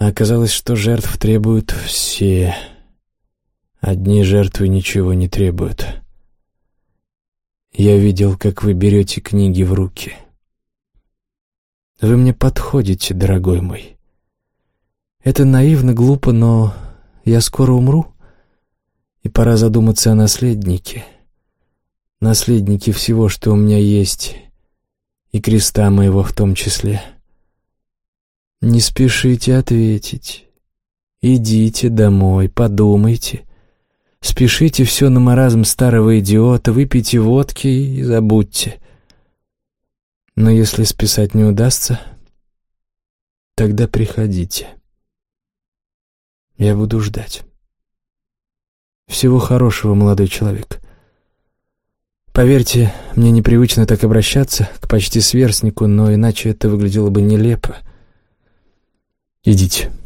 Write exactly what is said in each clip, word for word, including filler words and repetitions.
Оказалось, что жертв требуют все. Одни жертвы ничего не требуют. Я видел, как вы берете книги в руки. Вы мне подходите, дорогой мой. Это наивно, глупо, но я скоро умру, и пора задуматься о наследнике. Наследнике всего, что у меня есть, и креста моего в том числе. Не спешите ответить. Идите домой, подумайте. Спешите все на маразм старого идиота, выпейте водки и забудьте. Но если списать не удастся, тогда приходите. Я буду ждать. Всего хорошего, молодой человек. Поверьте, мне непривычно так обращаться к почти сверстнику, но иначе это выглядело бы нелепо. Идите.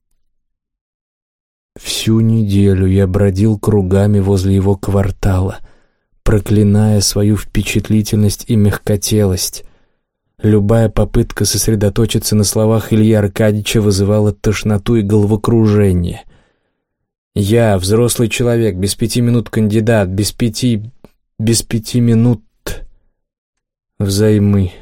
Всю неделю я бродил кругами возле его квартала, проклиная свою впечатлительность и мягкотелость. Любая попытка сосредоточиться на словах Ильи Аркадьевича вызывала тошноту и головокружение. Я, взрослый человек, без пяти минут кандидат, без пяти... без пяти минут взаймы.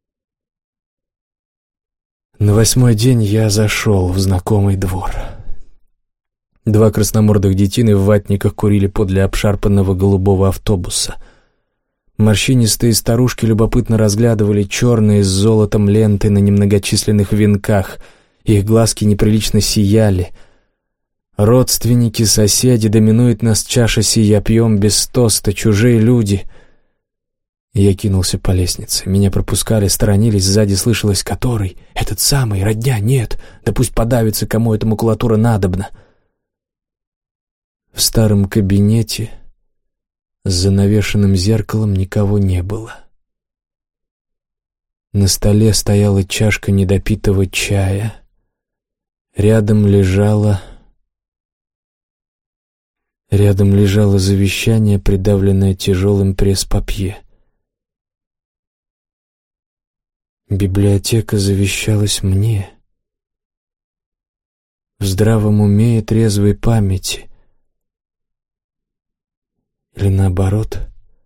На восьмой день я зашел в знакомый двор. Два красномордых детины в ватниках курили подле обшарпанного голубого автобуса. Морщинистые старушки любопытно разглядывали черные с золотом ленты на немногочисленных венках. Их глазки неприлично сияли. Родственники, соседи, доминует нас чаша сия, пьем без тоста, чужие люди. Я кинулся по лестнице. Меня пропускали, сторонились, сзади слышалось «который?» «Этот самый, родня, нет, да пусть подавится, кому эта макулатура надобна». В старом кабинете с занавешенным зеркалом никого не было. На столе стояла чашка недопитого чая. Рядом лежало... Рядом лежало завещание, придавленное тяжелым пресс-папье. Библиотека завещалась мне. В здравом уме и трезвой памяти. Или наоборот?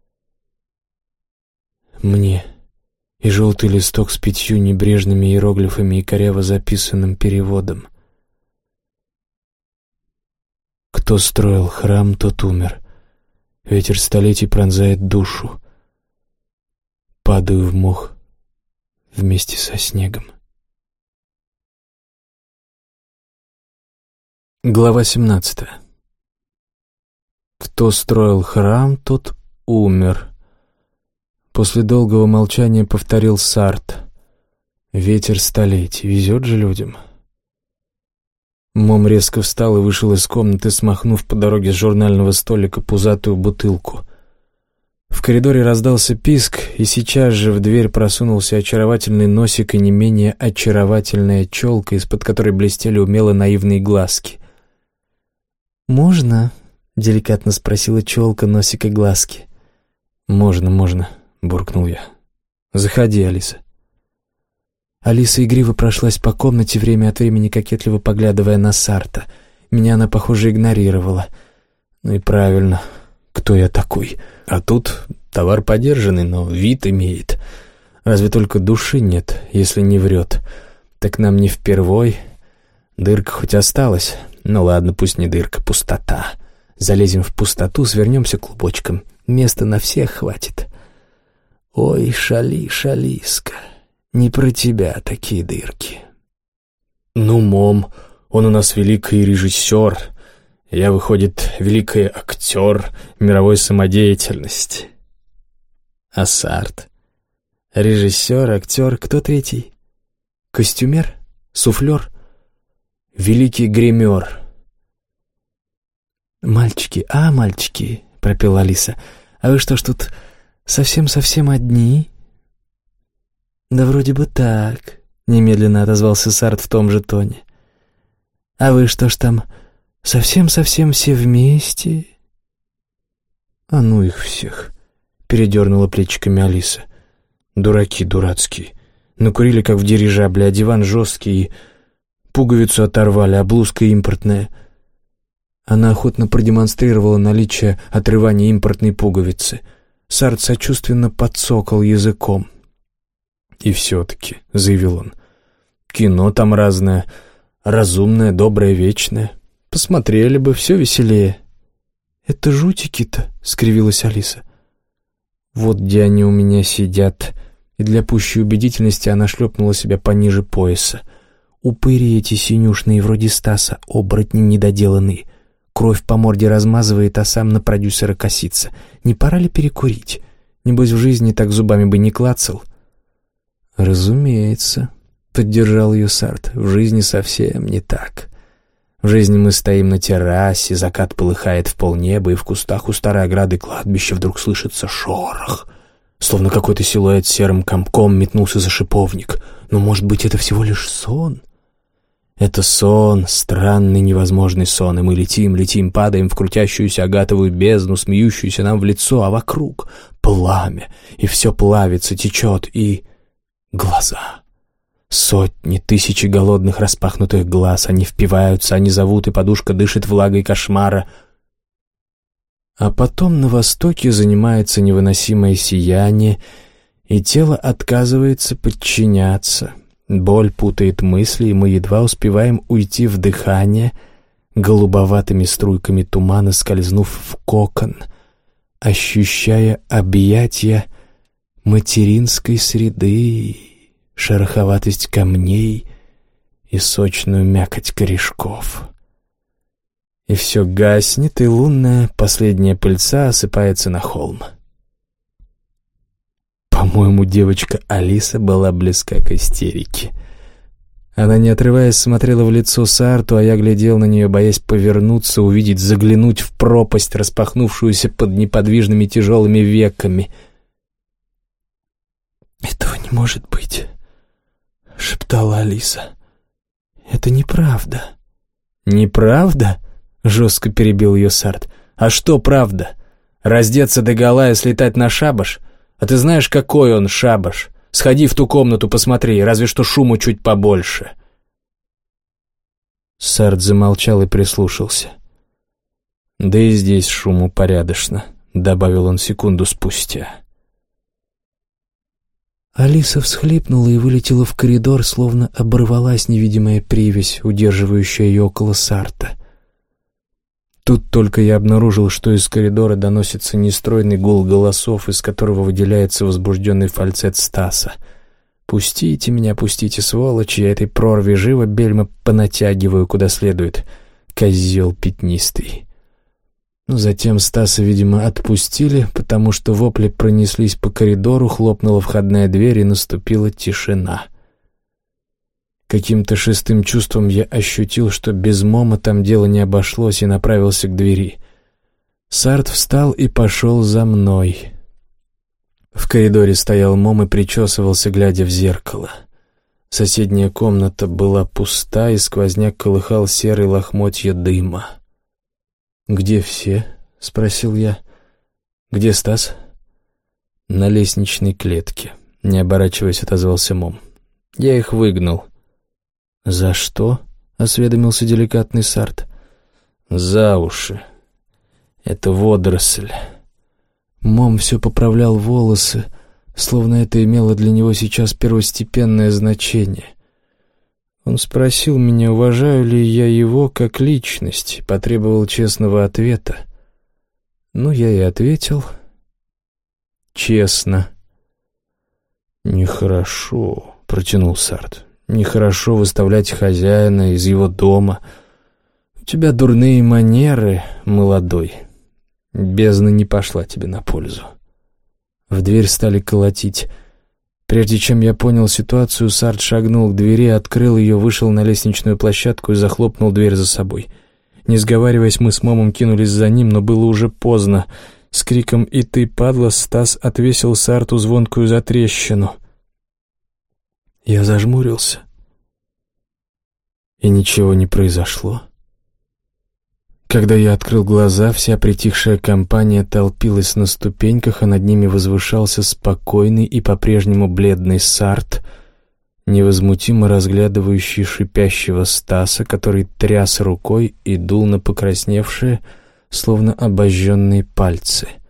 Мне. И желтый листок с пятью небрежными иероглифами и коряво записанным переводом. Кто строил храм, тот умер. Ветер столетий пронзает душу. Падаю в мох вместе со снегом. Глава семнадцатая. Кто строил храм, тот умер. После долгого молчания повторил Сартр. Ветер столетий. Везет же людям. Мом резко встал и вышел из комнаты, смахнув по дороге с журнального столика пузатую бутылку. В коридоре раздался писк, и сейчас же в дверь просунулся очаровательный носик и не менее очаровательная челка, из-под которой блестели умело наивные глазки. «Можно?» — деликатно спросила челка, носик и глазки. «Можно, можно», — буркнул я. «Заходи, Алиса». Алиса игриво прошлась по комнате, время от времени кокетливо поглядывая на Сарта. Меня она, похоже, игнорировала. Ну и правильно, кто я такой? А тут товар подержанный, но вид имеет. Разве только души нет, если не врет. Так нам не впервой. Дырка хоть осталась. Ну ладно, пусть не дырка, пустота. Залезем в пустоту, свернемся клубочком. Места на всех хватит. Ой, шали, шалиска. Не про тебя такие дырки. Ну, мом, он у нас великий режиссер. Я, выходит, великий актер мировой самодеятельности. А Сарт? Режиссер, актер, кто третий? Костюмер? Суфлер? Великий гример. «Мальчики, а, мальчики», — пропела Алиса, — «а вы что ж тут совсем-совсем одни?» «Да вроде бы так», — немедленно отозвался Сарт в том же тоне. «А вы что ж там, совсем-совсем все вместе?» «А ну их всех», — передернула плечиками Алиса. «Дураки дурацкие. Накурили, как в дирижабле, а диван жесткий и Пуговицу оторвали, а блузка импортная». Она охотно продемонстрировала наличие отрывания импортной пуговицы. Сарт сочувственно подсокал языком. «И все-таки», — заявил он, — «кино там разное, разумное, доброе, вечное. Посмотрели бы, все веселее». «Это жутики-то», — скривилась Алиса. «Вот где они у меня сидят». И для пущей убедительности она шлепнула себя пониже пояса. «Упыри эти синюшные, вроде Стаса, оборотни недоделанные. Кровь по морде размазывает, а сам на продюсера косится. Не пора ли перекурить? Небось, в жизни так зубами бы не клацал». «Разумеется», — поддержал ее Сарт, — «в жизни совсем не так. В жизни мы стоим на террасе, закат полыхает в полнеба, и в кустах у старой ограды кладбища вдруг слышится шорох, словно какой-то силуэт серым комком метнулся за шиповник. Но, может быть, это всего лишь сон? Это сон, странный невозможный сон, и мы летим, летим, падаем в крутящуюся агатовую бездну, смеющуюся нам в лицо, а вокруг пламя, и все плавится, течет, и... глаза. Сотни, тысячи голодных распахнутых глаз, они впиваются, они зовут, и подушка дышит влагой кошмара. А потом на востоке занимается невыносимое сияние, и тело отказывается подчиняться. Боль путает мысли, и мы едва успеваем уйти в дыхание, голубоватыми струйками тумана скользнув в кокон, ощущая объятия материнской среды, шероховатость камней и сочную мякоть корешков. И все гаснет, и лунная последняя пыльца осыпается на холм. По-моему, девочка Алиса была близка к истерике. Она, не отрываясь, смотрела в лицо Сарту, а я глядел на нее, боясь повернуться, увидеть, заглянуть в пропасть, распахнувшуюся под неподвижными тяжелыми веками. «Этого не может быть», — шептала Алиса. «Это неправда». «Неправда?» — жестко перебил ее Сарт. «А что правда? Раздеться догола и слетать на шабаш? А ты знаешь, какой он шабаш? Сходи в ту комнату, посмотри, разве что шуму чуть побольше». Сарт замолчал и прислушался. «Да и здесь шуму порядочно», — добавил он секунду спустя. Алиса всхлипнула и вылетела в коридор, словно оборвалась невидимая привязь, удерживающая ее около Сарта. Тут только я обнаружил, что из коридора доносится нестройный гул голосов, из которого выделяется возбужденный фальцет Стаса. «Пустите меня, пустите, сволочи, я этой прорви живо бельма понатягиваю куда следует, козел пятнистый». Но затем Стаса, видимо, отпустили, потому что вопли пронеслись по коридору, хлопнула входная дверь, и наступила тишина. Каким-то шестым чувством я ощутил, что без Мома там дело не обошлось, и направился к двери. Сарт встал и пошел за мной. В коридоре стоял Мом и причесывался, глядя в зеркало. Соседняя комната была пуста, и сквозняк колыхал серые лохмотья дыма. «Где все?» — спросил я. «Где Стас?» «На лестничной клетке», — не оборачиваясь, отозвался Мом. «Я их выгнал». «За что?» — осведомился деликатный Сарт. «За уши. Это водоросль». Мом все поправлял волосы, словно это имело для него сейчас первостепенное значение. Он спросил меня, уважаю ли я его как личность, потребовал честного ответа. Ну, я и ответил. Честно. «Нехорошо», — протянул Сарт. «Нехорошо выставлять хозяина из его дома. У тебя дурные манеры, молодой. Бездна не пошла тебе на пользу». В дверь стали колотить. Прежде чем я понял ситуацию, Сарт шагнул к двери, открыл ее, вышел на лестничную площадку и захлопнул дверь за собой. Не сговариваясь, мы с Момом кинулись за ним, но было уже поздно. С криком «И ты, падла!» Стас отвесил Сарту звонкую затрещину. Я зажмурился. И ничего не произошло. Когда я открыл глаза, вся притихшая компания толпилась на ступеньках, а над ними возвышался спокойный и по-прежнему бледный Сарт, невозмутимо разглядывающий шипящего Стаса, который тряс рукой и дул на покрасневшие, словно обожженные пальцы.